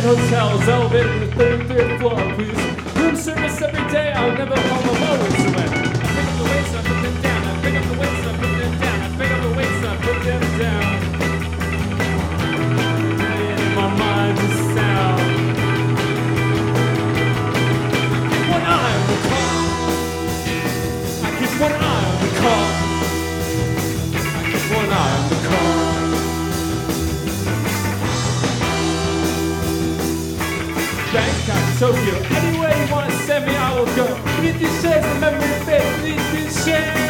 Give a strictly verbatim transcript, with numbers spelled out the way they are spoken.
hotels, elevator to the thirty-third floor, please. Room service every day, I'll never call the lowest when I pick up the weights, I put them down. I pick up the weights, I put them down. I pick up the weights, I put them down. In my mind is sound. One eye on the car. I keep one eye on the car. I keep one eye on the car. Bangkok, Tokyo, anywhere you want to send me, I will go. Beneath these shades, remember the face, beneath these shades.